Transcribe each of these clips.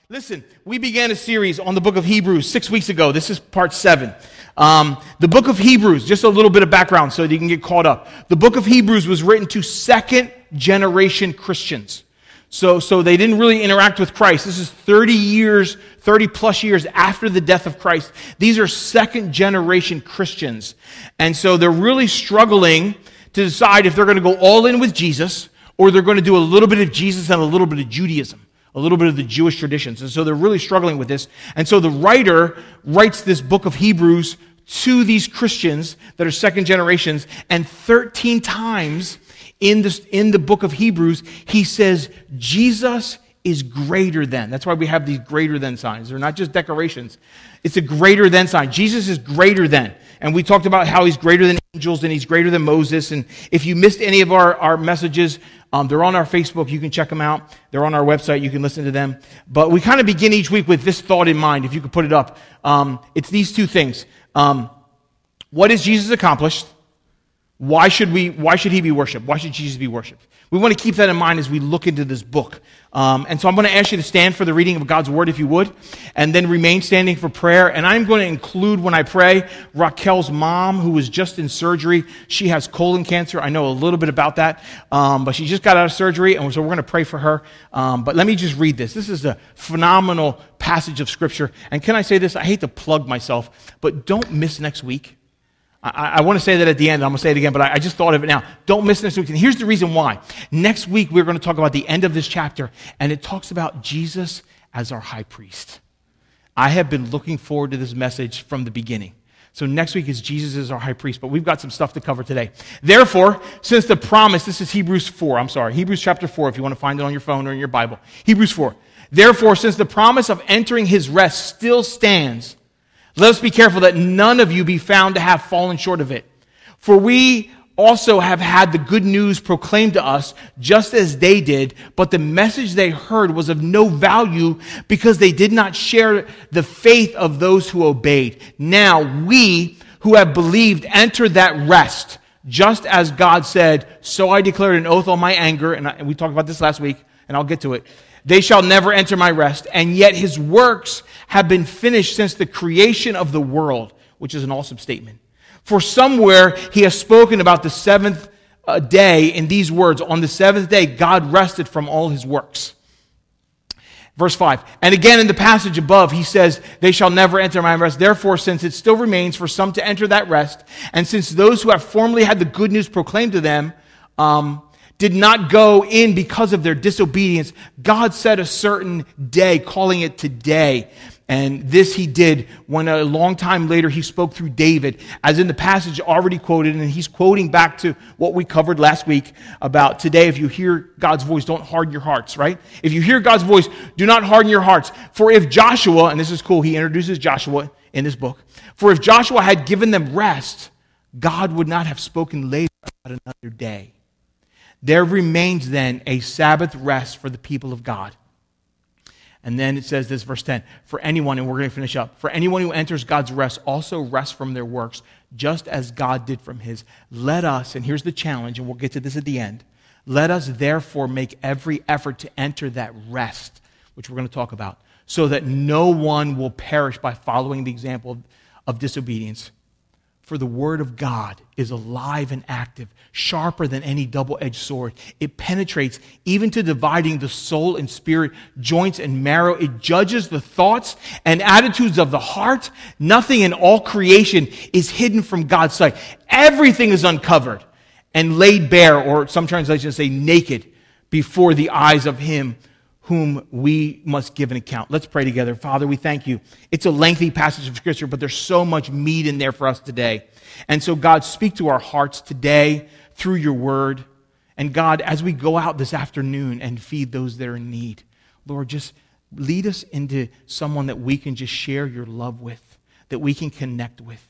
Listen, we began a series on the book of Hebrews 6 weeks ago. This is part 7. The book of Hebrews, just a little bit of background so that you can get caught up. The book of Hebrews was written to second generation Christians. So they didn't really interact with Christ. This is 30 plus years after the death of Christ. These are second generation Christians. And so they're really struggling to decide if they're going to go all in with Jesus or they're going to do a little bit of Jesus and a little bit of Judaism, a little bit of the Jewish traditions. And so they're really struggling with this. And so the writer writes this book of Hebrews to these Christians that are second generations, and 13 times in the book of Hebrews, he says, Jesus is greater than. That's why we have these greater than signs. They're not just decorations. It's a greater than sign. Jesus is greater than. And we talked about how he's greater than angels and he's greater than Moses. And if you missed any of our messages, they're on our Facebook. You can check them out. They're on our website. You can listen to them. But we kind of begin each week with this thought in mind, if you could put it up. It's these two things. What has Jesus accomplished? Why should he be worshipped? Why should Jesus be worshipped? We want to keep that in mind as we look into this book. And so I'm going to ask you to stand for the reading of God's word, if you would, and then remain standing for prayer. And I'm going to include, when I pray, Raquel's mom, who was just in surgery. She has colon cancer. I know a little bit about that, but she just got out of surgery, and so we're going to pray for her. But let me just read this. This is a phenomenal passage of Scripture. And can I say this? I hate to plug myself, but don't miss next week. I want to say that at the end. I'm going to say it again, but I just thought of it now. Don't miss next week. And here's the reason why. Next week, we're going to talk about the end of this chapter, and it talks about Jesus as our high priest. I have been looking forward to this message from the beginning. So next week is Jesus as our high priest, but we've got some stuff to cover today. Therefore, since the promise, this is Hebrews chapter 4, if you want to find it on your phone or in your Bible. Hebrews 4. Therefore, since the promise of entering his rest still stands, let us be careful that none of you be found to have fallen short of it. For we also have had the good news proclaimed to us, just as they did, but the message they heard was of no value because they did not share the faith of those who obeyed. Now we who have believed enter that rest, just as God said, so I declared an oath on my anger, and we talked about this last week, and I'll get to it. They shall never enter my rest, and yet his works have been finished since the creation of the world, which is an awesome statement. For somewhere he has spoken about the seventh day in these words, on the seventh day God rested from all his works. Verse 5, and again in the passage above he says, they shall never enter my rest. Therefore, since it still remains for some to enter that rest, and since those who have formerly had the good news proclaimed to them, did not go in because of their disobedience, God set a certain day, calling it today. And this he did when a long time later he spoke through David, as in the passage already quoted, and he's quoting back to what we covered last week about today. If you hear God's voice, don't harden your hearts, right? If you hear God's voice, do not harden your hearts. For if Joshua, and this is cool, he introduces Joshua in this book. For if Joshua had given them rest, God would not have spoken later about another day. There remains then a Sabbath rest for the people of God. And then it says this, verse 10, for anyone, and we're going to finish up, for anyone who enters God's rest also rests from their works, just as God did from his. Let us, and here's the challenge, and we'll get to this at the end, let us therefore make every effort to enter that rest, which we're going to talk about, so that no one will perish by following the example of disobedience. For the word of God is alive and active, sharper than any double-edged sword. It penetrates even to dividing the soul and spirit, joints and marrow. It judges the thoughts and attitudes of the heart. Nothing in all creation is hidden from God's sight. Everything is uncovered and laid bare, or some translations say naked, before the eyes of him whom we must give an account. Let's pray together. Father, we thank you. It's a lengthy passage of Scripture, but there's so much meat in there for us today. And so, God, speak to our hearts today through your word. And God, as we go out this afternoon and feed those that are in need, Lord, just lead us into someone that we can just share your love with, that we can connect with.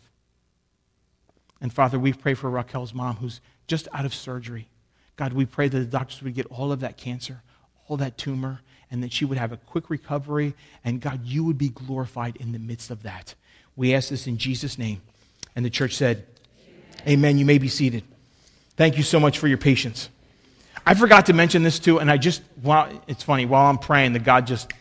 And Father, we pray for Raquel's mom who's just out of surgery. God, we pray that the doctors would get all of that cancer, all that tumor, and that she would have a quick recovery, and God, you would be glorified in the midst of that. We ask this in Jesus' name. And the church said, Amen. You may be seated. Thank you so much for your patience. I forgot to mention this too, and it's funny, while I'm praying, that God just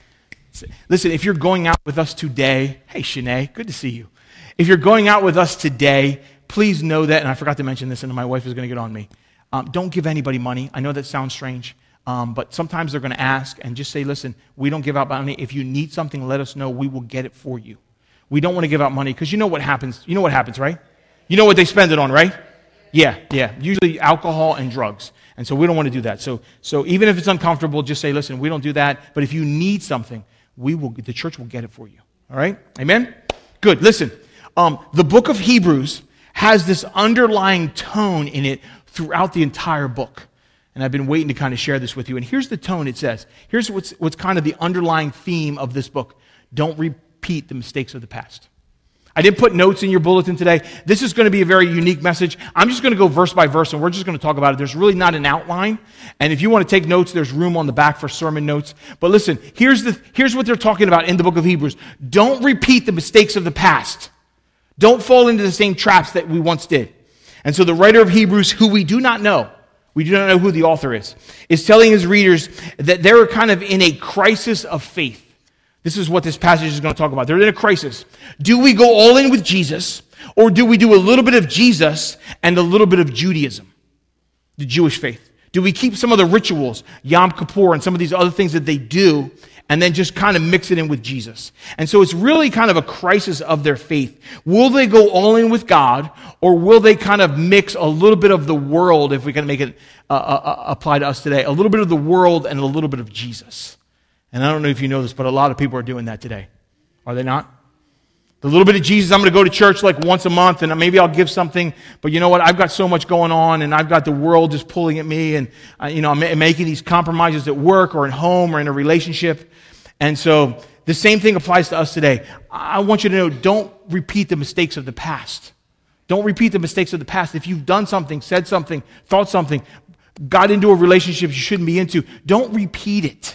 Listen, if you're going out with us today, hey, Shanae, good to see you. If you're going out with us today, please know that, and I forgot to mention this, and my wife is going to get on me. Don't give anybody money. I know that sounds strange, but sometimes they're going to ask, and just say, listen, we don't give out money. If you need something, let us know. We will get it for you. We don't want to give out money, because you know what happens. You know what happens, right? You know what they spend it on, right? Yeah. Usually alcohol and drugs. And so we don't want to do that. So even if it's uncomfortable, just say, listen, we don't do that. But if you need something, the church will get it for you. All right? Amen? Good. Listen, the book of Hebrews has this underlying tone in it throughout the entire book. And I've been waiting to kind of share this with you. And here's the tone it says. Here's what's kind of the underlying theme of this book. Don't repeat the mistakes of the past. I didn't put notes in your bulletin today. This is going to be a very unique message. I'm just going to go verse by verse, and we're just going to talk about it. There's really not an outline. And if you want to take notes, there's room on the back for sermon notes. But listen, here's what they're talking about in the book of Hebrews. Don't repeat the mistakes of the past. Don't fall into the same traps that we once did. And so the writer of Hebrews, who we do not know who the author is telling his readers that they're kind of in a crisis of faith. This is what this passage is going to talk about. They're in a crisis. Do we go all in with Jesus, or do we do a little bit of Jesus and a little bit of Judaism, the Jewish faith? Do we keep some of the rituals, Yom Kippur and some of these other things that they do, and then just kind of mix it in with Jesus? And so it's really kind of a crisis of their faith. Will they go all in with God, or will they kind of mix a little bit of the world, if we can make it apply to us today, a little bit of the world and a little bit of Jesus? And I don't know if you know this, but a lot of people are doing that today. Are they not? The little bit of Jesus, I'm going to go to church like once a month, and maybe I'll give something, but you know what? I've got so much going on, and I've got the world just pulling at me, and I'm making these compromises at work or at home or in a relationship. And so the same thing applies to us today. I want you to know, don't repeat the mistakes of the past. Don't repeat the mistakes of the past. If you've done something, said something, thought something, got into a relationship you shouldn't be into, don't repeat it.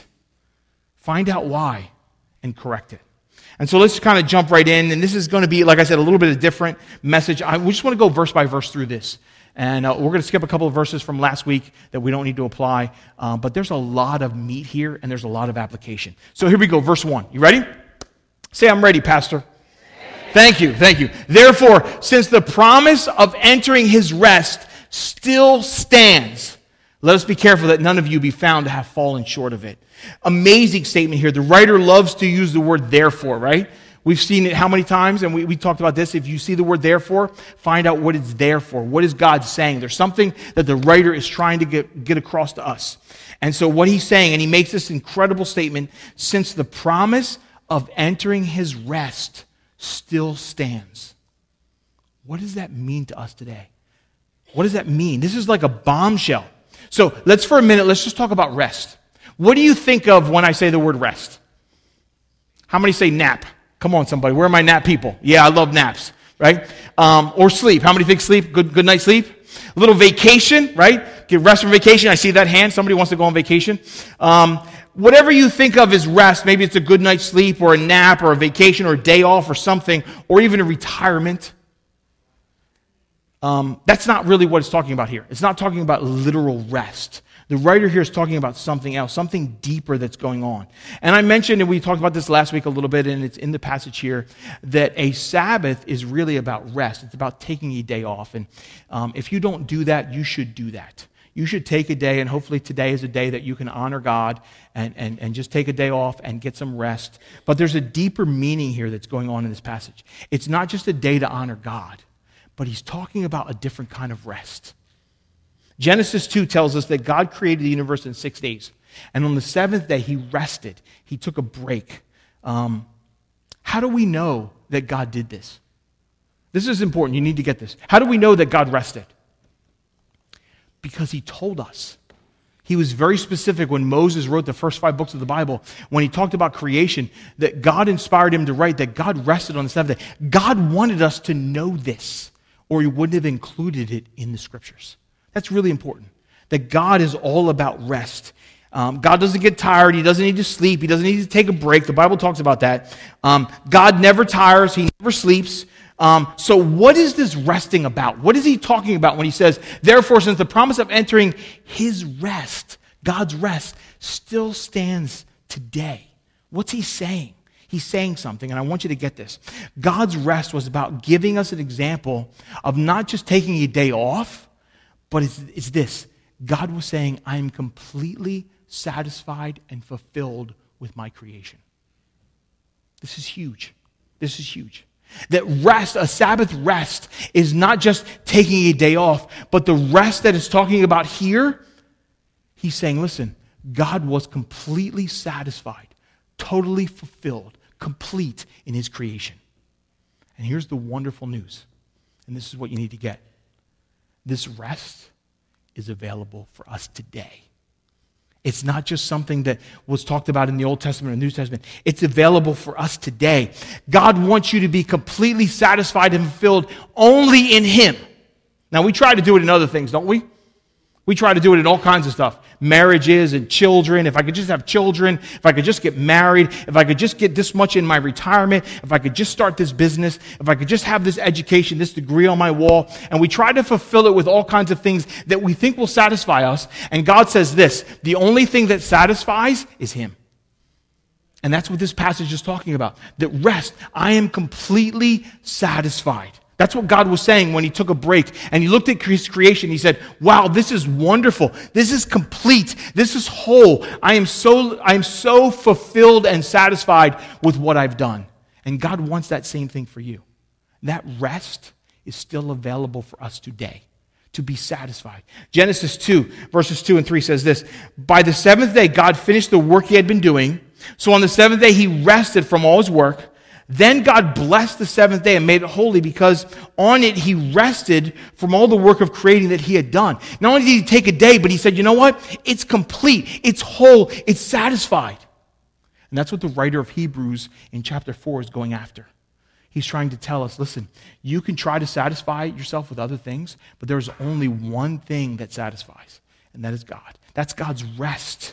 Find out why and correct it. And so let's kind of jump right in. And this is going to be, like I said, a little bit of a different message. We just want to go verse by verse through this. And we're going to skip a couple of verses from last week that we don't need to apply. But there's a lot of meat here, and there's a lot of application. So here we go, verse 1. You ready? Say, I'm ready, Pastor. Thank you. Therefore, since the promise of entering his rest still stands, let us be careful that none of you be found to have fallen short of it. Amazing statement here. The writer loves to use the word therefore, right? We've seen it how many times, and we talked about this. If you see the word therefore, find out what it's there for. What is God saying? There's something that the writer is trying to get across to us. And so what he's saying, and he makes this incredible statement, since the promise of entering his rest still stands. What does that mean to us today? What does that mean? This is like a bombshell. So let's just talk about rest. What do you think of when I say the word rest? How many say nap? Come on, somebody. Where are my nap people? Yeah, I love naps, right? Or sleep. How many think sleep? Good night's sleep? A little vacation, right? Get rest from vacation. I see that hand. Somebody wants to go on vacation. Whatever you think of as rest, maybe it's a good night's sleep or a nap or a vacation or a day off or something, or even a retirement. That's not really what it's talking about here. It's not talking about literal rest. The writer here is talking about something else, something deeper that's going on. And I mentioned, and we talked about this last week a little bit, and it's in the passage here, that a Sabbath is really about rest. It's about taking a day off. And if you don't do that, you should do that. You should take a day, and hopefully today is a day that you can honor God and just take a day off and get some rest. But there's a deeper meaning here that's going on in this passage. It's not just a day to honor God, but he's talking about a different kind of rest. Genesis 2 tells us that God created the universe in 6 days. And on the seventh day, he rested. He took a break. How do we know that God did this? This is important. You need to get this. How do we know that God rested? Because he told us. He was very specific when Moses wrote the first 5 books of the Bible, when he talked about creation, that God inspired him to write that God rested on the seventh day. God wanted us to know this, or he wouldn't have included it in the scriptures. That's really important, that God is all about rest. God doesn't get tired. He doesn't need to sleep. He doesn't need to take a break. The Bible talks about that. God never tires. He never sleeps. So what is this resting about? What is he talking about when he says, therefore, since the promise of entering his rest, God's rest, still stands today? What's he saying? He's saying something, and I want you to get this. God's rest was about giving us an example of not just taking a day off, but it's this. God was saying, I am completely satisfied and fulfilled with my creation. This is huge. This is huge. That rest, a Sabbath rest, is not just taking a day off, but the rest that it's talking about here, he's saying, listen, God was completely satisfied, totally fulfilled, complete in his creation. And here's the wonderful news, and this is what you need to get. This rest is available for us today. It's not just something that was talked about in the Old Testament or New Testament. It's available for us today. God wants you to be completely satisfied and fulfilled only in him. Now, we try to do it in other things, don't we? We try to do it in all kinds of stuff. Marriages and children. If I could just have children, if I could just get married, if I could just get this much in my retirement, if I could just start this business, if I could just have this education, this degree on my wall. And we try to fulfill it with all kinds of things that we think will satisfy us. And God says this, the only thing that satisfies is him. And that's what this passage is talking about. That rest, I am completely satisfied. That's what God was saying when he took a break and he looked at his creation. He said, wow, this is wonderful. This is complete. This is whole. I am so fulfilled and satisfied with what I've done. And God wants that same thing for you. That rest is still available for us today to be satisfied. Genesis 2, verses 2 and 3 says this, by the seventh day, God finished the work he had been doing. So on the seventh day, he rested from all his work. Then God blessed the seventh day and made it holy because on it he rested from all the work of creating that he had done. Not only did he take a day, but he said, you know what? It's complete, it's whole, it's satisfied. And that's what the writer of Hebrews in chapter 4 is going after. He's trying to tell us, listen, you can try to satisfy yourself with other things, but there's only one thing that satisfies, and that is God. That's God's rest.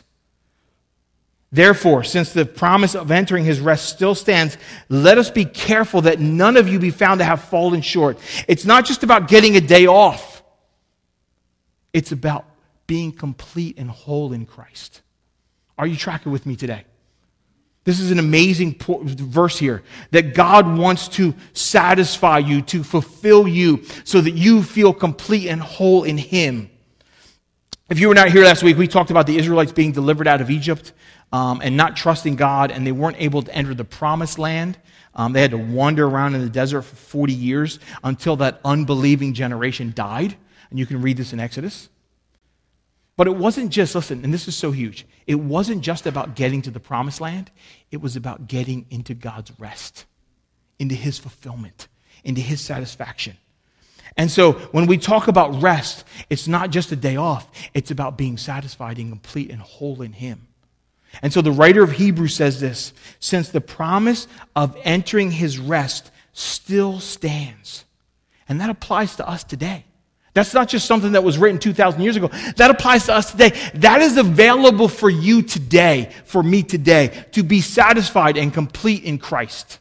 Therefore, since the promise of entering his rest still stands, let us be careful that none of you be found to have fallen short. It's not just about getting a day off. It's about being complete and whole in Christ. Are you tracking with me today? This is an amazing verse here, that God wants to satisfy you, to fulfill you, so that you feel complete and whole in him. If you were not here last week, we talked about the Israelites being delivered out of Egypt. And not trusting God, and they weren't able to enter the promised land. They had to wander around in the desert for 40 years until that unbelieving generation died. And you can read this in Exodus. But it wasn't just, listen, and this is so huge, it wasn't just about getting to the promised land. It was about getting into God's rest, into his fulfillment, into his satisfaction. And so when we talk about rest, it's not just a day off. It's about being satisfied and complete and whole in him. And so the writer of Hebrews says this, since the promise of entering his rest still stands. And that applies to us today. That's not just something that was written 2,000 years ago. That applies to us today. That is available for you today, for me today, to be satisfied and complete in Christ.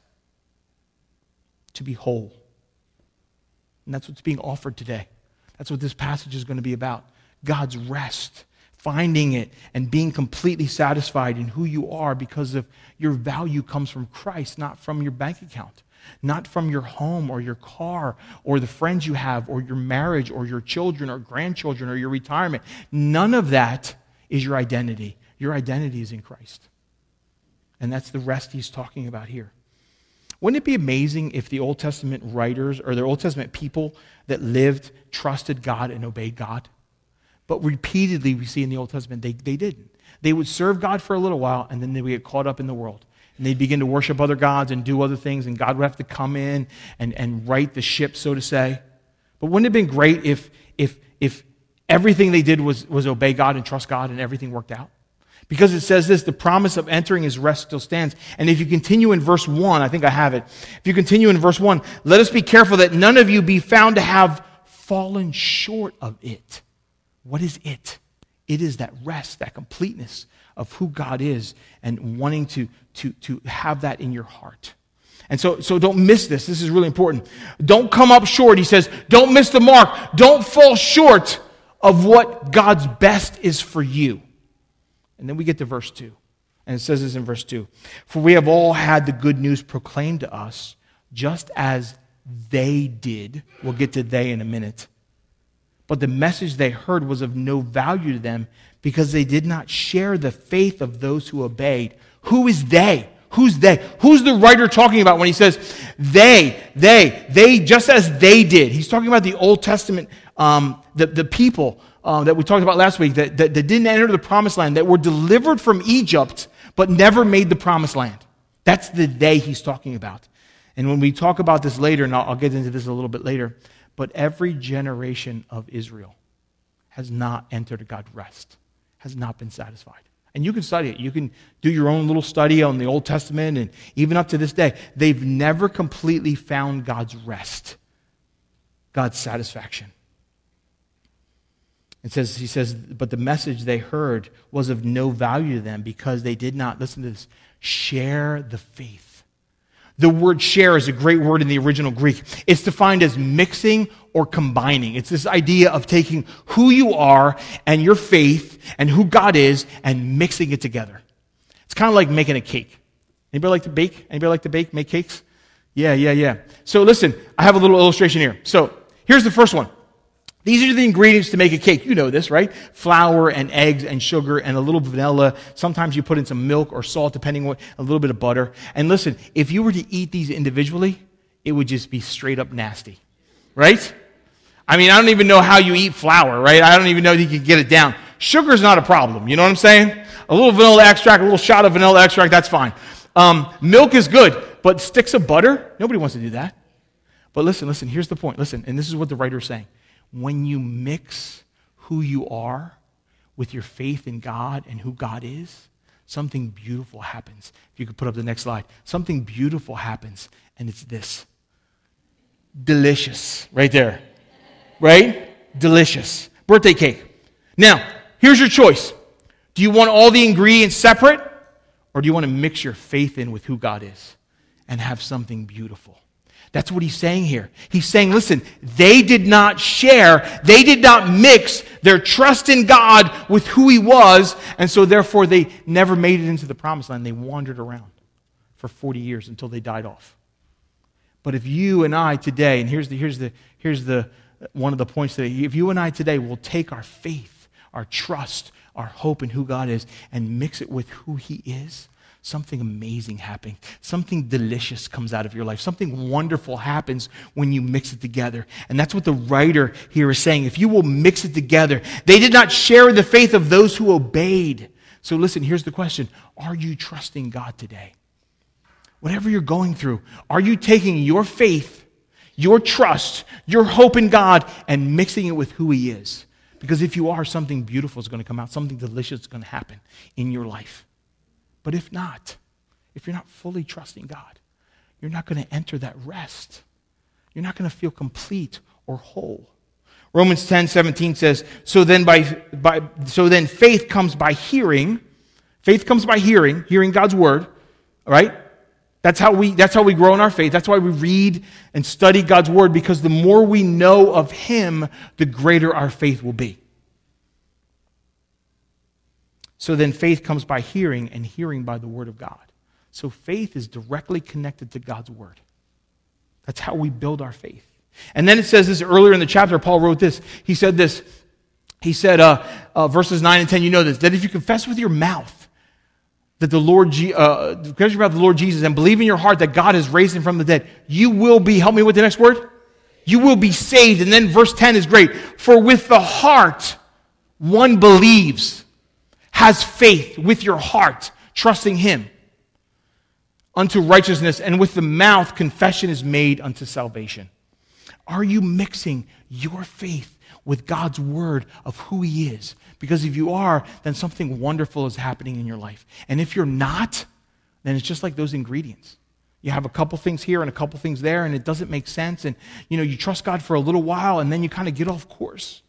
To be whole. And that's what's being offered today. That's what this passage is going to be about. God's rest. Finding it and being completely satisfied in who you are because of your value comes from Christ, not from your bank account, not from your home or your car or the friends you have or your marriage or your children or grandchildren or your retirement. None of that is your identity. Your identity is in Christ. And that's the rest he's talking about here. Wouldn't it be amazing if the Old Testament writers or the Old Testament people that lived trusted God and obeyed God? But repeatedly, we see in the Old Testament, they didn't. They would serve God for a little while, and then they would get caught up in the world. And they'd begin to worship other gods and do other things, and God would have to come in and right the ship, so to say. But wouldn't it have been great if everything they did was obey God and trust God, and everything worked out? Because it says this, the promise of entering his rest still stands. And if you continue in verse 1, I think I have it. If you continue in verse 1, let us be careful that none of you be found to have fallen short of it. What is it? It is that rest, that completeness of who God is and wanting to have that in your heart. And so don't miss this. This is really important. Don't come up short. He says, don't miss the mark. Don't fall short of what God's best is for you. And then we get to verse 2. And it says this in verse 2. For we have all had the good news proclaimed to us, just as they did. We'll get to they in a minute. But the message they heard was of no value to them because they did not share the faith of those who obeyed. Who is they? Who's they? Who's the writer talking about when he says they, just as they did? He's talking about the Old Testament, the people that we talked about last week that didn't enter the promised land, that were delivered from Egypt but never made the promised land. That's the they he's talking about. And when we talk about this later, and I'll get into this a little bit later, but every generation of Israel has not entered God's rest, has not been satisfied. And you can study it. You can do your own little study on the Old Testament, and even up to this day, they've never completely found God's rest, God's satisfaction. He says, but the message they heard was of no value to them because they did not, listen to this, share the faith. The word share is a great word in the original Greek. It's defined as mixing or combining. It's this idea of taking who you are and your faith and who God is and mixing it together. It's kind of like making a cake. Anybody like to bake? Anybody like to bake, make cakes? Yeah. So listen, I have a little illustration here. So here's the first one. These are the ingredients to make a cake. You know this, right? Flour and eggs and sugar and a little vanilla. Sometimes you put in some milk or salt, depending on a little bit of butter. And listen, if you were to eat these individually, it would just be straight up nasty, right? I mean, I don't even know how you eat flour, right? I don't even know if you can get it down. Sugar's not a problem, you know what I'm saying? A little vanilla extract, a little shot of vanilla extract, that's fine. Milk is good, but sticks of butter, nobody wants to do that. But listen, here's the point. Listen, and this is what the writer is saying. When you mix who you are with your faith in God and who God is, something beautiful happens. If you could put up the next slide. Something beautiful happens, and it's this. Delicious. Right there. Right? Delicious. Birthday cake. Now, here's your choice. Do you want all the ingredients separate, or do you want to mix your faith in with who God is and have something beautiful? That's what he's saying here. He's saying, listen, they did not share, they did not mix their trust in God with who he was, and so therefore they never made it into the promised land. They wandered around for 40 years until they died off. But if you and I today, and here's the one of the points today, if you and I today will take our faith, our trust, our hope in who God is, and mix it with who he is, something amazing happens. Something delicious comes out of your life. Something wonderful happens when you mix it together. And that's what the writer here is saying. If you will mix it together, they did not share the faith of those who obeyed. So listen, here's the question. Are you trusting God today? Whatever you're going through, are you taking your faith, your trust, your hope in God, and mixing it with who he is? Because if you are, something beautiful is going to come out. Something delicious is going to happen in your life. But if not, if you're not fully trusting God, you're not going to enter that rest. You're not going to feel complete or whole. Romans 10:17 says, so then faith comes by hearing. Faith comes by hearing God's word, right? That's how we grow in our faith. That's why we read and study God's word, because the more we know of him, the greater our faith will be. So then faith comes by hearing, and hearing by the word of God. So faith is directly connected to God's word. That's how we build our faith. And then it says this earlier in the chapter, Paul wrote this. He said this. He said, verses 9 and 10, you know this, that if you confess with your mouth that the Lord Jesus and believe in your heart that God has raised him from the dead, you will be, help me with the next word, you will be saved. And then verse 10 is great. For with the heart one believes, has faith with your heart, trusting him unto righteousness, and with the mouth confession is made unto salvation. Are you mixing your faith with God's word of who he is? Because if you are, then something wonderful is happening in your life. And if you're not, then it's just like those ingredients. You have a couple things here and a couple things there, and it doesn't make sense. And you trust God for a little while, and then you kind of get off course.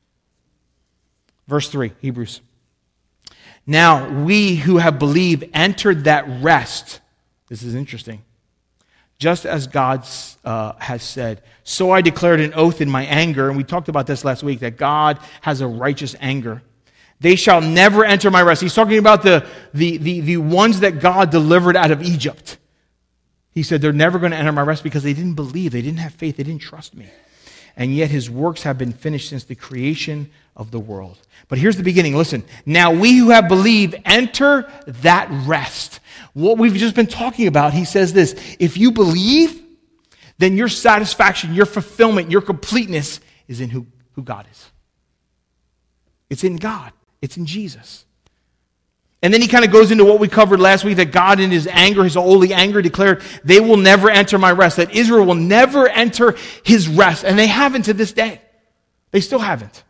Verse 3, Hebrews. Now we who have believed entered that rest. This is interesting. Just as God has said, so I declared an oath in my anger, and we talked about this last week, that God has a righteous anger. They shall never enter my rest. He's talking about the ones that God delivered out of Egypt. He said they're never going to enter my rest because they didn't believe, they didn't have faith, they didn't trust me. And yet his works have been finished since the creation of the world. But here's the beginning. Listen, now we who have believed enter that rest. What we've just been talking about, he says this, if you believe, then your satisfaction, your fulfillment, your completeness is in who God is. It's in God. It's in Jesus. And then he kind of goes into what we covered last week, that God in his anger, his holy anger, declared, they will never enter my rest, that Israel will never enter his rest. And they haven't to this day. They still haven't.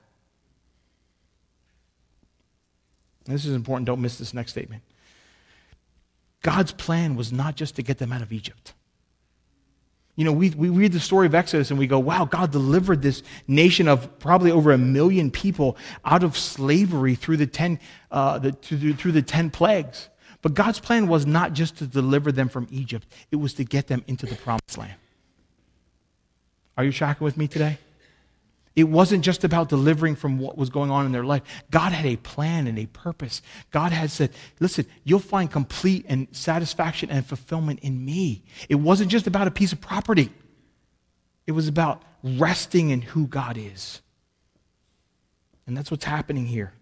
And this is important. Don't miss this next statement. God's plan was not just to get them out of Egypt. You know, we read the story of Exodus and we go, wow, God delivered this nation of probably over 1 million people out of slavery through the 10 plagues. But God's plan was not just to deliver them from Egypt. It was to get them into the promised land. Are you tracking with me today? It wasn't just about delivering from what was going on in their life. God had a plan and a purpose. God had said, listen, you'll find complete and satisfaction and fulfillment in me. It wasn't just about a piece of property. It was about resting in who God is. And that's what's happening here.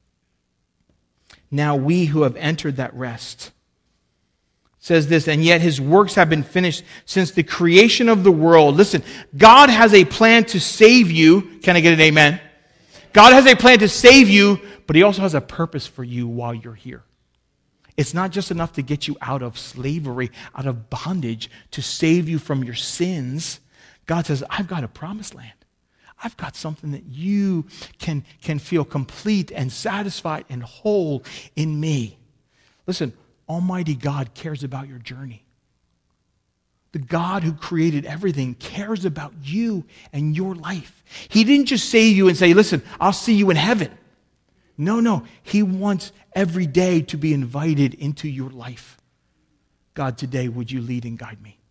Now we who have entered that rest, says this, and yet his works have been finished since the creation of the world. Listen, God has a plan to save you. Can I get an amen? God has a plan to save you, but he also has a purpose for you while you're here. It's not just enough to get you out of slavery, out of bondage, to save you from your sins. God says, I've got a promised land. I've got something that you can feel complete and satisfied and whole in me. Listen, Almighty God cares about your journey. The God who created everything cares about you and your life. He didn't just save you and say, listen, I'll see you in heaven. No. He wants every day to be invited into your life. God, today, would you lead and guide me?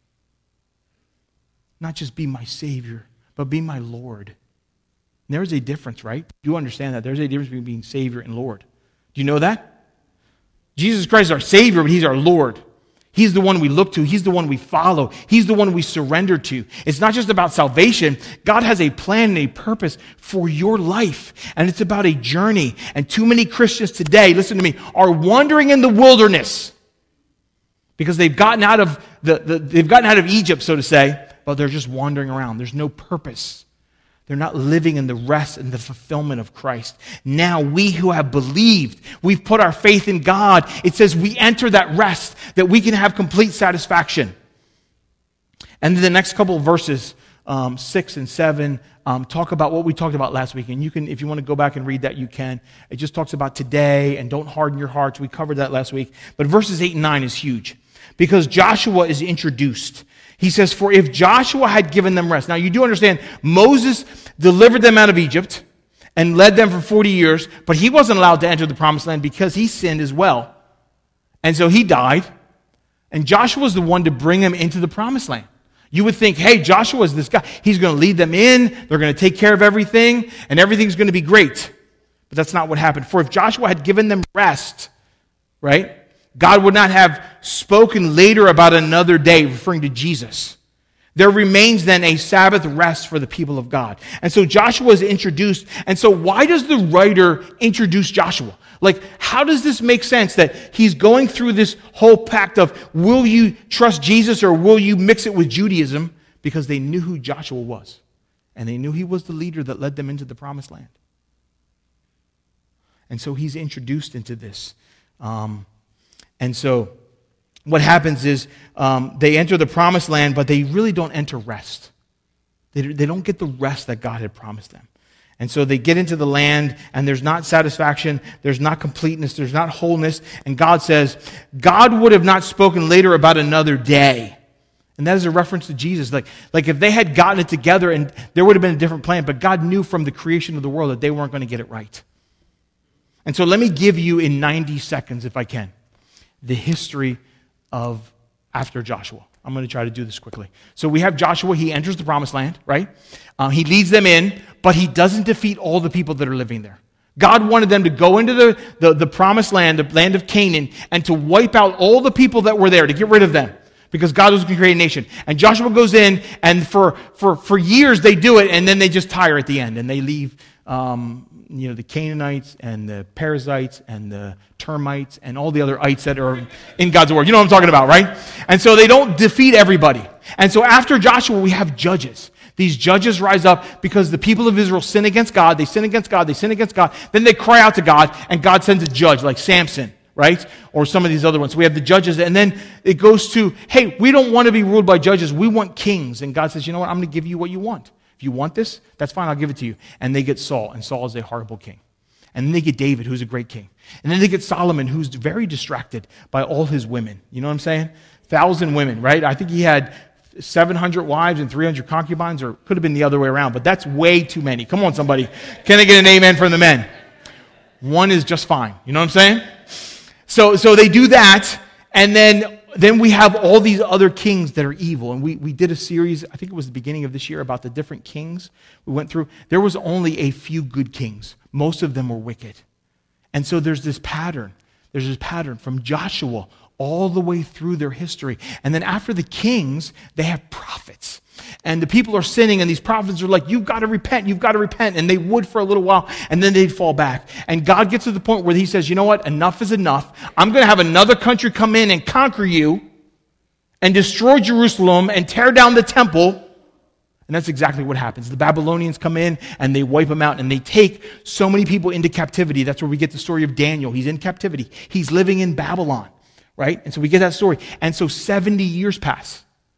Not just be my Savior, but be my Lord. And there's a difference, right? You understand that. There's a difference between being Savior and Lord. Do you know that? Jesus Christ is our Savior, but he's our Lord. He's the one we look to. He's the one we follow. He's the one we surrender to. It's not just about salvation. God has a plan and a purpose for your life. And it's about a journey. And too many Christians today, listen to me, are wandering in the wilderness because they've gotten out of they've gotten out of Egypt, so to say, but they're just wandering around. There's no purpose. They're not living in the rest and the fulfillment of Christ. Now we who have believed, we've put our faith in God. It says we enter that rest, that we can have complete satisfaction. And then the next couple of verses, 6 and 7, talk about what we talked about last week. And you can, if you want to go back and read that, you can. It just talks about today and don't harden your hearts. We covered that last week. But verses 8 and 9 is huge because Joshua is introduced. He says, for if Joshua had given them rest. Now you do understand, Moses delivered them out of Egypt and led them for 40 years, but he wasn't allowed to enter the promised land because he sinned as well. And so he died, and Joshua was the one to bring them into the promised land. You would think, hey, Joshua is this guy. He's going to lead them in, they're going to take care of everything, and everything's going to be great. But that's not what happened. For if Joshua had given them rest, right, God would not have spoken later about another day, referring to Jesus. There remains then a Sabbath rest for the people of God. And so Joshua is introduced. And so why does the writer introduce Joshua? Like, how does this make sense that he's going through this whole pact of, will you trust Jesus or will you mix it with Judaism? Because they knew who Joshua was. And they knew he was the leader that led them into the promised land. And so he's introduced into this. And so what happens is they enter the promised land, but they really don't enter rest. They don't get the rest that God had promised them. And so they get into the land, and there's not satisfaction, there's not completeness, there's not wholeness. And God says, God would have not spoken later about another day. And that is a reference to Jesus. Like if they had gotten it together, and there would have been a different plan, but God knew from the creation of the world that they weren't going to get it right. And so let me give you in 90 seconds, if I can, the history of after Joshua. I'm going to try to do this quickly. So we have Joshua. He enters the promised land, right? He leads them in, but he doesn't defeat all the people that are living there. God wanted them to go into the promised land, the land of Canaan, and to wipe out all the people that were there, to get rid of them, because God was going to create a nation. And Joshua goes in, and for years they do it, and then they just tire at the end, and they leave the Canaanites and the Perizzites and the termites and all the other ites that are in God's word. You know what I'm talking about, right? And so they don't defeat everybody. And so after Joshua, we have judges. These judges rise up because the people of Israel sin against God. They sin against God. They sin against God. Then they cry out to God, and God sends a judge like Samson, right? Or some of these other ones. So we have the judges, and then it goes to, hey, we don't want to be ruled by judges. We want kings. And God says, you know what? I'm going to give you what you want. If you want this, that's fine. I'll give it to you. And they get Saul, and Saul is a horrible king. And then they get David, who's a great king. And then they get Solomon, who's very distracted by all his women. You know what I'm saying? 1,000 women, right? I think he had 700 wives and 300 concubines, or could have been the other way around, but that's way too many. Come on, somebody. Can I get an amen from the men? One is just fine. You know what I'm saying? So they do that, and then we have all these other kings that are evil. And we did a series, I think it was the beginning of this year, about the different kings we went through. There was only a few good kings. Most of them were wicked. And so there's this pattern. There's this pattern from Joshua all the way through their history. And then after the kings, they have prophets. And the people are sinning, and these prophets are like, you've got to repent, you've got to repent. And they would for a little while, and then they'd fall back. And God gets to the point where he says, you know what, enough is enough. I'm going to have another country come in and conquer you and destroy Jerusalem and tear down the temple. And that's exactly what happens. The Babylonians come in, and they wipe them out, and they take so many people into captivity. That's where we get the story of Daniel. He's in captivity. He's living in Babylon. Right? And so we get that story. And so 70 years pass.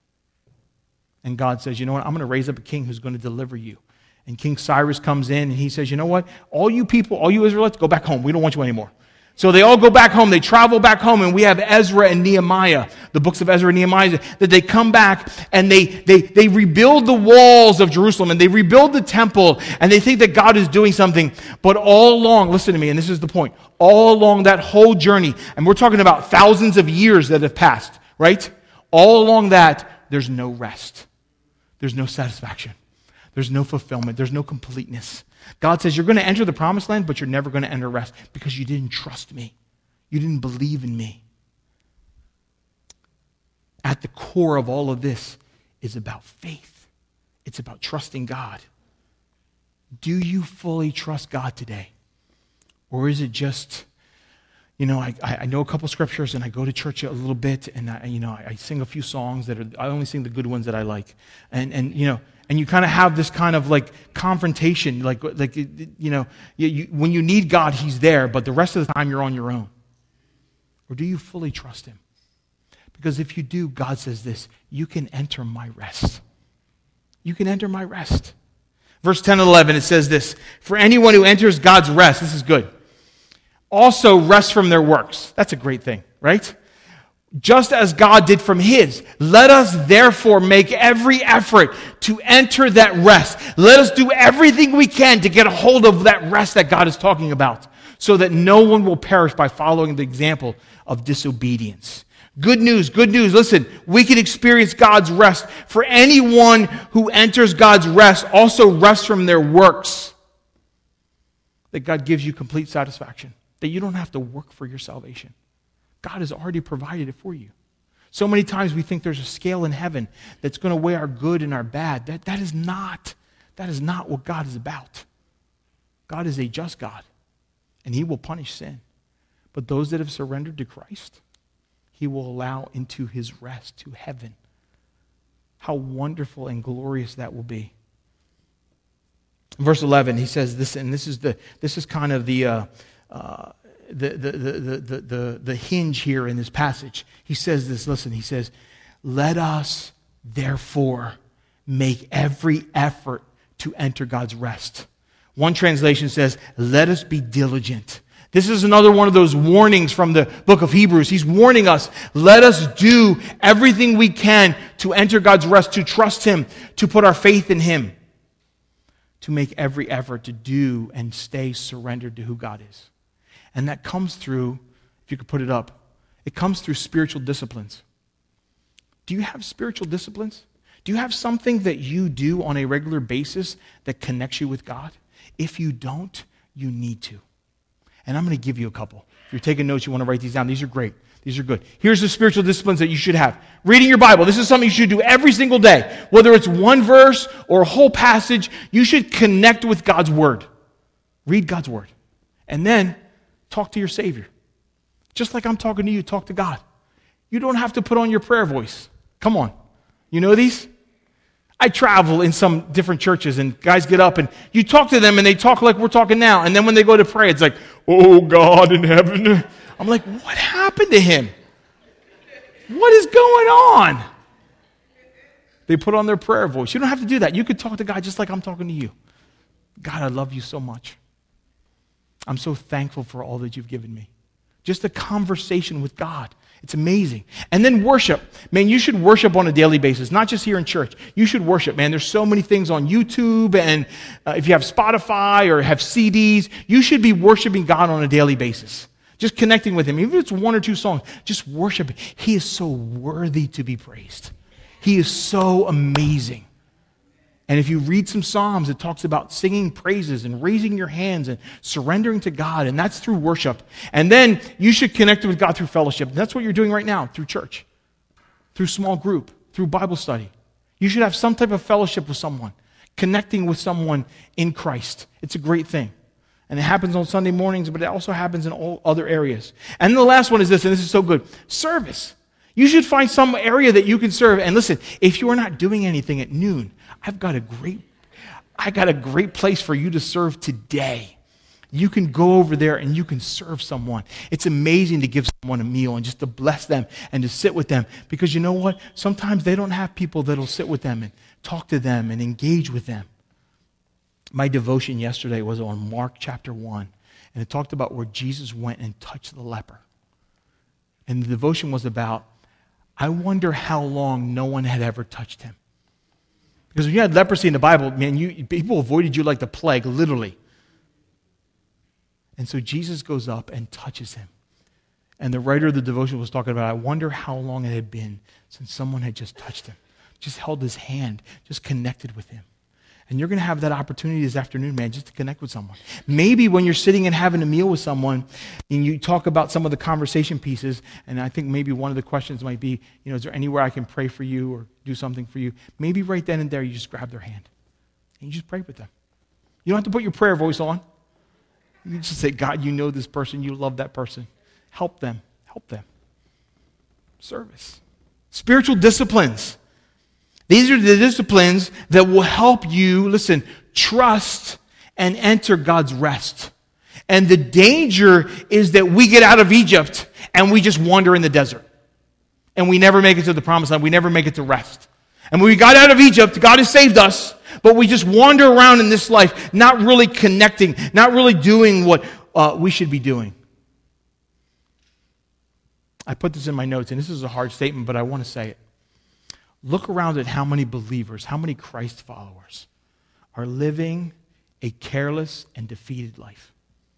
And God says, you know what? I'm going to raise up a king who's going to deliver you. And King Cyrus comes in, and he says, you know what? All you people, all you Israelites, go back home. We don't want you anymore. So they all go back home. They travel back home, and we have Ezra and Nehemiah, the books of Ezra and Nehemiah, that they come back, and they rebuild the walls of Jerusalem, and they rebuild the temple, and they think that God is doing something. But all along, listen to me, and this is the point, all along that whole journey, and we're talking about thousands of years that have passed, right? All along that, there's no rest. There's no satisfaction. There's no fulfillment. There's no completeness. God says, you're going to enter the promised land, but you're never going to enter rest because you didn't trust me. You didn't believe in me. At the core of all of this is about faith. It's about trusting God. Do you fully trust God today? Or is it just, I know a couple scriptures, and I go to church a little bit, and I sing a few songs I only sing the good ones that I like. And you kind of have this kind of like confrontation, when you need God, he's there, but the rest of the time you're on your own. Or do you fully trust him? Because if you do, God says this, you can enter my rest. You can enter my rest. Verse 10 and 11, it says this, for anyone who enters God's rest, this is good, also rest from their works. That's a great thing, right? Just as God did from his. Let us therefore make every effort to enter that rest. Let us do everything we can to get a hold of that rest that God is talking about, so that no one will perish by following the example of disobedience. Good news, good news. Listen, we can experience God's rest. For anyone who enters God's rest also rests from their works. That God gives you complete satisfaction. That you don't have to work for your salvation. God has already provided it for you. So many times we think there's a scale in heaven that's going to weigh our good and our bad. That is not what God is about. God is a just God, and he will punish sin. But those that have surrendered to Christ, he will allow into his rest, to heaven. How wonderful and glorious that will be. Verse 11, he says this, and this is kind of the hinge here in this passage. He says this, listen, he says, let us therefore make every effort to enter God's rest. One translation says, let us be diligent. This is another one of those warnings from the book of Hebrews. He's warning us, let us do everything we can to enter God's rest, to trust him, to put our faith in him, to make every effort to do and stay surrendered to who God is. And that comes through, if you could put it up, it comes through spiritual disciplines. Do you have spiritual disciplines? Do you have something that you do on a regular basis that connects you with God? If you don't, You need to. And I'm going to give you a couple. If you're taking notes, you want to write these down. These are great. These are good. Here's the spiritual disciplines that you should have. Reading your Bible. This is something you should do every single day. Whether it's one verse or a whole passage, you should connect with God's Word. Read God's Word. And then talk to your Savior. Just like I'm talking to you, talk to God. You don't have to put on your prayer voice. Come on. You know these? I travel in some different churches, and guys get up, and you talk to them, and they talk like we're talking now. And then when they go to pray, it's like, oh, God in heaven. I'm like, what happened to him? What is going on? They put on their prayer voice. You don't have to do that. You could talk to God just like I'm talking to you. God, I love you so much. I'm so thankful for all that you've given me. Just a conversation with God. It's amazing. And then worship. Man, you should worship on a daily basis, not just here in church. You should worship, man. There's so many things on YouTube, and if you have Spotify or have CDs, you should be worshiping God on a daily basis. Just connecting with Him. Even if it's one or two songs, just worship. He is so worthy to be praised. He is so amazing. And if you read some Psalms, it talks about singing praises and raising your hands and surrendering to God, and that's through worship. And then you should connect with God through fellowship. And that's what you're doing right now, through church, through small group, through Bible study. You should have some type of fellowship with someone, connecting with someone in Christ. It's a great thing. And it happens on Sunday mornings, but it also happens in all other areas. And the last one is this, and this is so good, service. You should find some area that you can serve. And listen, if you are not doing anything at noon, I got a great place for you to serve today. You can go over there and you can serve someone. It's amazing to give someone a meal and just to bless them and to sit with them. Because you know what? Sometimes they don't have people that'll sit with them and talk to them and engage with them. My devotion yesterday was on Mark chapter 1, and it talked about where Jesus went and touched the leper. And the devotion was about, I wonder how long no one had ever touched him. Because when you had leprosy in the Bible, man, people avoided you like the plague, literally. And so Jesus goes up and touches him. And the writer of the devotion was talking about, I wonder how long it had been since someone had just touched him, just held his hand, just connected with him. And you're going to have that opportunity this afternoon, man, just to connect with someone. Maybe when you're sitting and having a meal with someone and you talk about some of the conversation pieces, and I think maybe one of the questions might be, is there anywhere I can pray for you or do something for you? Maybe right then and there you just grab their hand and you just pray with them. You don't have to put your prayer voice on. You just say, God, you know this person. You love that person. Help them. Help them. Service. Spiritual disciplines. These are the disciplines that will help you, listen, trust and enter God's rest. And the danger is that we get out of Egypt and we just wander in the desert. And we never make it to the promised land. We never make it to rest. And when we got out of Egypt, God has saved us, but we just wander around in this life, not really connecting, not really doing what we should be doing. I put this in my notes, and this is a hard statement, but I want to say it. Look around at how many believers, how many Christ followers are living a careless and defeated life.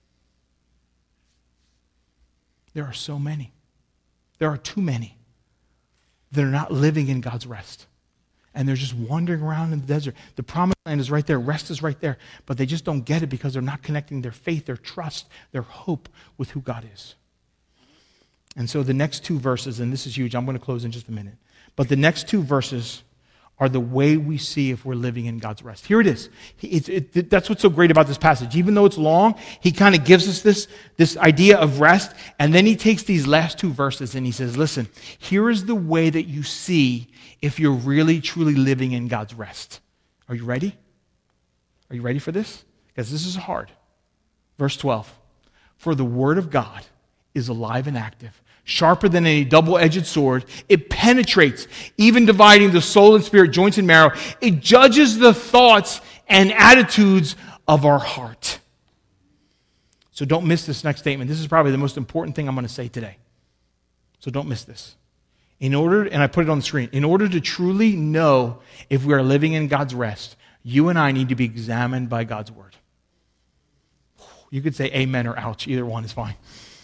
There are so many. There are too many that are not living in God's rest. And they're just wandering around in the desert. The promised land is right there. Rest is right there. But they just don't get it because they're not connecting their faith, their trust, their hope with who God is. And so the next two verses, and this is huge. I'm going to close in just a minute. But the next two verses are the way we see if we're living in God's rest. Here it is. That's what's so great about this passage. Even though it's long, he kind of gives us this idea of rest, and then he takes these last two verses and he says, listen, here is the way that you see if you're really, truly living in God's rest. Are you ready? Are you ready for this? Because this is hard. Verse 12. For the word of God is alive and active, sharper than any double-edged sword. It penetrates, even dividing the soul and spirit, joints and marrow. It judges the thoughts and attitudes of our heart. So don't miss this next statement. This is probably the most important thing I'm going to say today. So don't miss this. And I put it on the screen, in order to truly know if we are living in God's rest, you and I need to be examined by God's word. You could say amen or ouch. Either one is fine.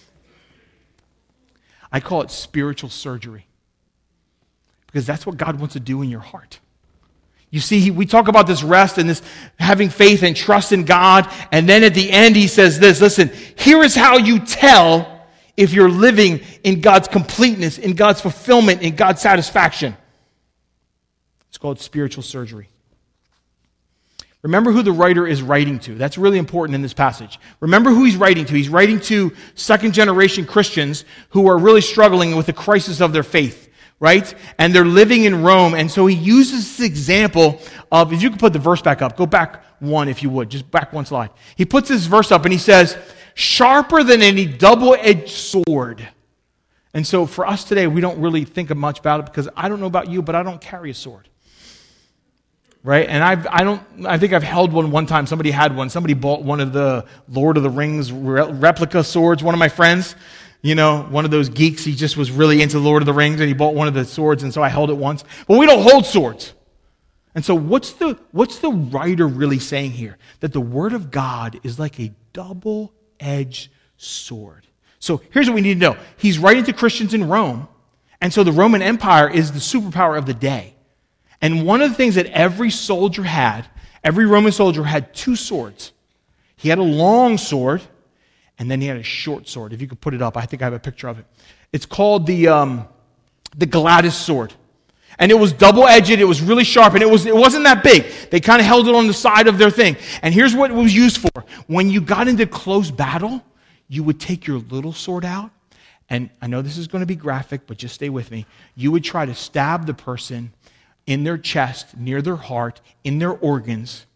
I call it spiritual surgery, because that's what God wants to do in your heart. You see, we talk about this rest and this having faith and trust in God, and then at the end he says this, listen, here is how you tell if you're living in God's completeness, in God's fulfillment, in God's satisfaction. It's called spiritual surgery. Remember who the writer is writing to. That's really important in this passage. Remember who he's writing to. He's writing to second-generation Christians who are really struggling with the crisis of their faith, right? And they're living in Rome. And so he uses this example of, if you could put the verse back up, go back one if you would, just back one slide. He puts this verse up and he says, sharper than any double-edged sword. And so for us today, we don't really think much about it because I don't know about you, but I don't carry a sword. Right? And I think I've held one time. Somebody had one. Somebody bought one of the Lord of the Rings replica swords. One of my friends, one of those geeks, he just was really into Lord of the Rings and he bought one of the swords, and so I held it once. But we don't hold swords. And so what's the writer really saying here? That the Word of God is like a double-edged sword. So here's what we need to know. He's writing to Christians in Rome, and so the Roman Empire is the superpower of the day. And one of the things that every Roman soldier had two swords. He had a long sword, and then he had a short sword. If you could put it up, I think I have a picture of it. It's called the gladius sword. And it was double-edged, it was really sharp, and it wasn't that big. They kind of held it on the side of their thing. And here's what it was used for. When you got into close battle, you would take your little sword out, and I know this is going to be graphic, but just stay with me. You would try to stab the person in their chest, near their heart, in their organs,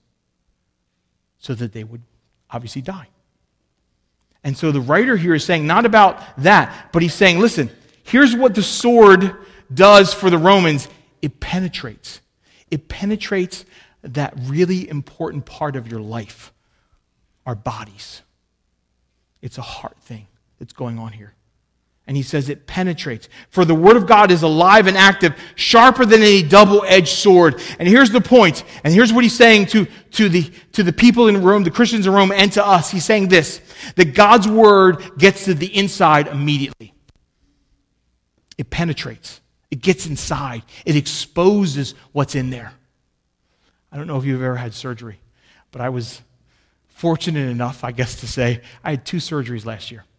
so that they would obviously die. And so the writer here is saying not about that, but he's saying, listen, here's what the sword does for the Romans. It penetrates. It penetrates that really important part of your life, our bodies. It's a heart thing that's going on here. And he says it penetrates. For the Word of God is alive and active, sharper than any double-edged sword. And here's the point. And here's what he's saying to the people in Rome, the Christians in Rome, and to us. He's saying this, that God's Word gets to the inside immediately. It penetrates. It gets inside. It exposes what's in there. I don't know if you've ever had surgery, but I was fortunate enough, I guess to say, I had 2 surgeries last year.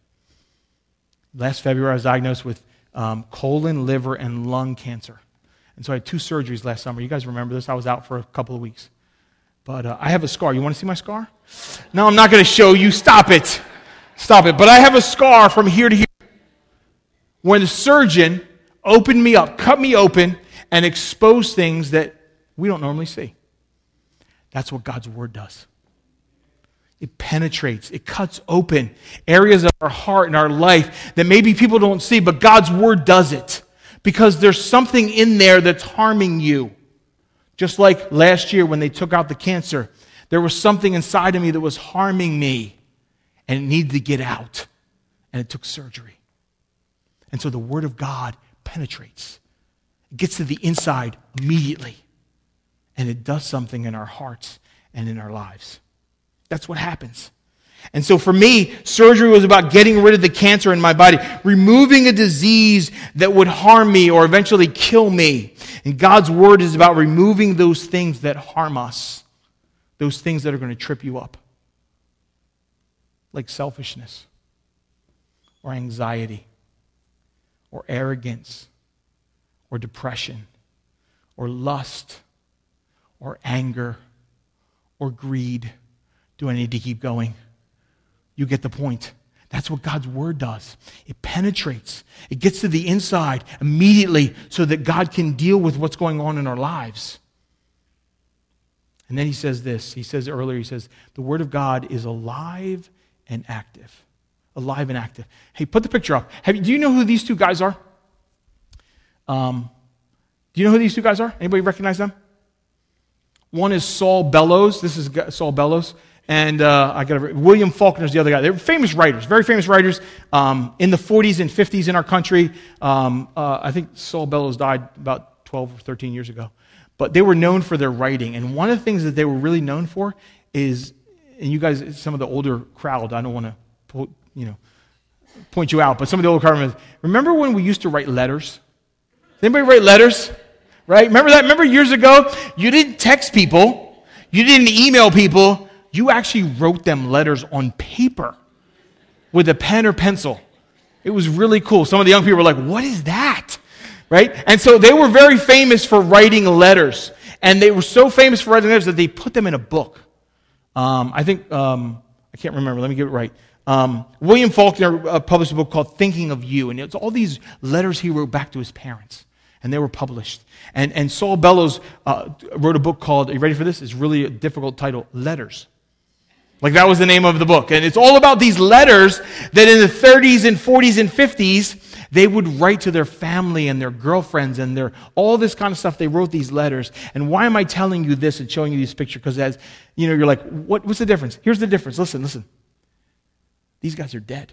Last February, I was diagnosed with colon, liver, and lung cancer. And so I had 2 surgeries last summer. You guys remember this? I was out for a couple of weeks. But I have a scar. You want to see my scar? No, I'm not going to show you. Stop it. Stop it. But I have a scar from here to here where the surgeon opened me up, cut me open, and exposed things that we don't normally see. That's what God's Word does. It penetrates. It cuts open areas of our heart and our life that maybe people don't see, but God's Word does it because there's something in there that's harming you. Just like last year when they took out the cancer, there was something inside of me that was harming me and it needed to get out, and it took surgery. And so the Word of God penetrates. It gets to the inside immediately, and it does something in our hearts and in our lives. That's what happens. And so for me, surgery was about getting rid of the cancer in my body, removing a disease that would harm me or eventually kill me. And God's Word is about removing those things that harm us, those things that are going to trip you up, like selfishness or anxiety or arrogance or depression or lust or anger or greed. Do I need to keep going? You get the point. That's what God's Word does. It penetrates. It gets to the inside immediately so that God can deal with what's going on in our lives. And then he says this. He says earlier, the Word of God is alive and active. Alive and active. Hey, put the picture up. Do you know who these 2 guys are? Do you know who these 2 guys are? Anybody recognize them? One is Saul Bellows. This is Saul Bellows. And William Faulkner is the other guy. They're famous writers, very famous writers in the 40s and 50s in our country. I think Saul Bellows died about 12 or 13 years ago. But they were known for their writing. And one of the things that they were really known for is, and you guys, some of the older crowd, I don't want to point you out, but some of the older crowd, remember when we used to write letters? Does anybody write letters? right? Remember that? Remember years ago, you didn't text people, you didn't email people, you actually wrote them letters on paper with a pen or pencil. It was really cool. Some of the young people were like, what is that? Right? And so they were very famous for writing letters. And they were so famous for writing letters that they put them in a book. I can't remember. Let me get it right. William Faulkner published a book called Thinking of You. And it's all these letters he wrote back to his parents. And they were published. And Saul Bellows wrote a book called, are you ready for this? It's really a difficult title, Letters. Like that was the name of the book. And it's all about these letters that in the 30s and 40s and 50s, they would write to their family and their girlfriends and their all this kind of stuff. They wrote these letters. And why am I telling you this and showing you this picture? Because as you know, you're like, what's the difference? Here's the difference. Listen. These guys are dead.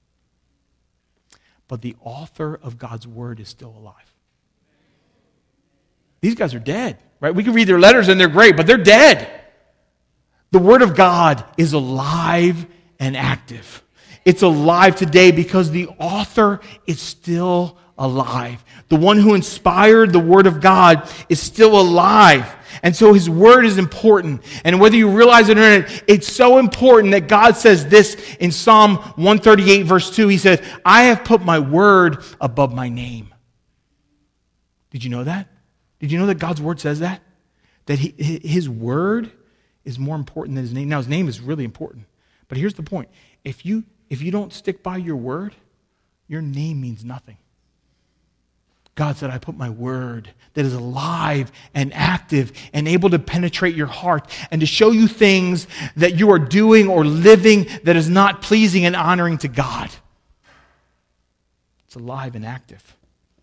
But the author of God's word is still alive. These guys are dead, right? We can read their letters and they're great, but they're dead. The Word of God is alive and active. It's alive today because the author is still alive. The one who inspired the Word of God is still alive. And so His Word is important. And whether you realize it or not, it's so important that God says this in Psalm 138 verse 2. He said, I have put my Word above my name. Did you know that? Did you know that God's Word says that? That His Word is more important than His name. Now, His name is really important. But here's the point. If you don't stick by your word, your name means nothing. God said, I put my word that is alive and active and able to penetrate your heart and to show you things that you are doing or living that is not pleasing and honoring to God. It's alive and active.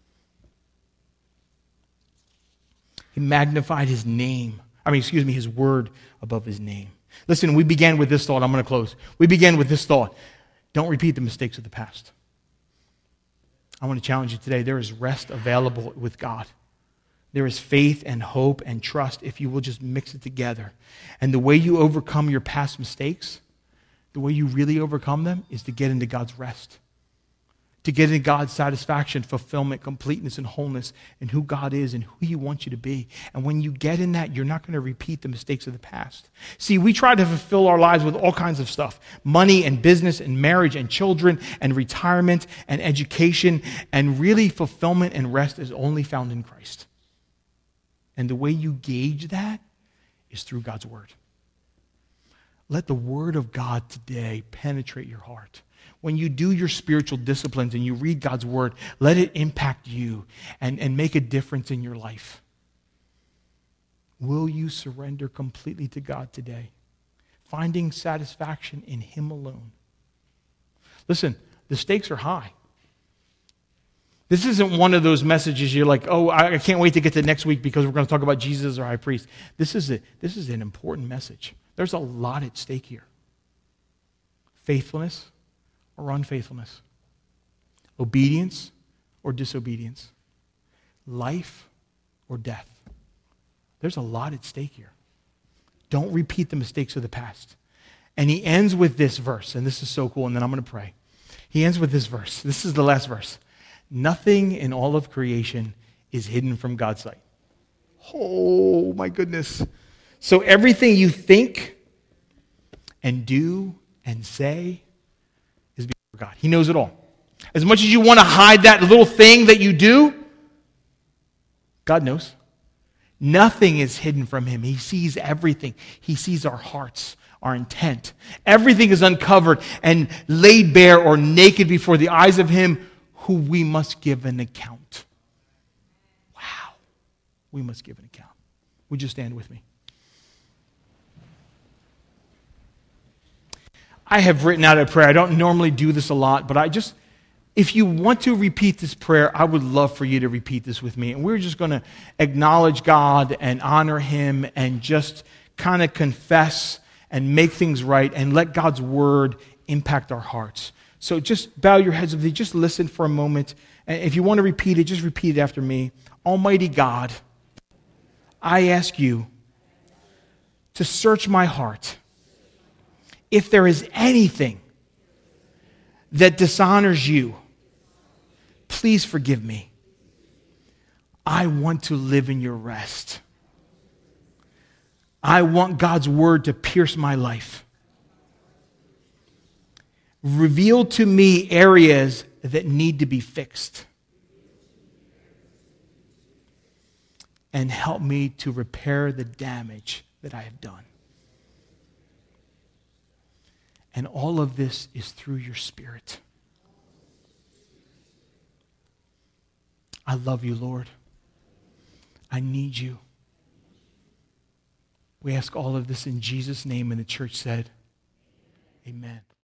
He magnified His His word above His name. Listen, we began with this thought. I'm going to close. We began with this thought. Don't repeat the mistakes of the past. I want to challenge you today. There is rest available with God. There is faith and hope and trust if you will just mix it together. And the way you overcome your past mistakes, the way you really overcome them is to get into God's rest. To get into God's satisfaction, fulfillment, completeness, and wholeness in who God is and who He wants you to be. And when you get in that, you're not going to repeat the mistakes of the past. See, we try to fulfill our lives with all kinds of stuff. Money and business and marriage and children and retirement and education. And really fulfillment and rest is only found in Christ. And the way you gauge that is through God's Word. Let the Word of God today penetrate your heart. When you do your spiritual disciplines and you read God's Word, let it impact you and make a difference in your life. Will you surrender completely to God today? Finding satisfaction in Him alone. Listen, the stakes are high. This isn't one of those messages you're like, oh, I can't wait to get to next week because we're going to talk about Jesus as our high priest. This is an important message. There's a lot at stake here. Faithfulness or unfaithfulness, obedience or disobedience, life or death. There's a lot at stake here. Don't repeat the mistakes of the past. And he ends with this verse, and this is so cool, and then I'm going to pray. He ends with this verse. This is the last verse. Nothing in all of creation is hidden from God's sight. Oh, my goodness. So everything you think and do and say is before God. He knows it all. As much as you want to hide that little thing that you do, God knows. Nothing is hidden from Him. He sees everything. He sees our hearts, our intent. Everything is uncovered and laid bare or naked before the eyes of Him who we must give an account. Wow. We must give an account. Would you stand with me? I have written out a prayer. I don't normally do this a lot, but if you want to repeat this prayer, I would love for you to repeat this with me. And we're just going to acknowledge God and honor Him and just kind of confess and make things right and let God's Word impact our hearts. So just bow your heads with me. Just listen for a moment. And if you want to repeat it, just repeat it after me. Almighty God, I ask you to search my heart. If there is anything that dishonors you, please forgive me. I want to live in your rest. I want God's word to pierce my life. Reveal to me areas that need to be fixed. And help me to repair the damage that I have done. And all of this is through your Spirit. I love you, Lord. I need you. We ask all of this in Jesus' name, and the church said, amen.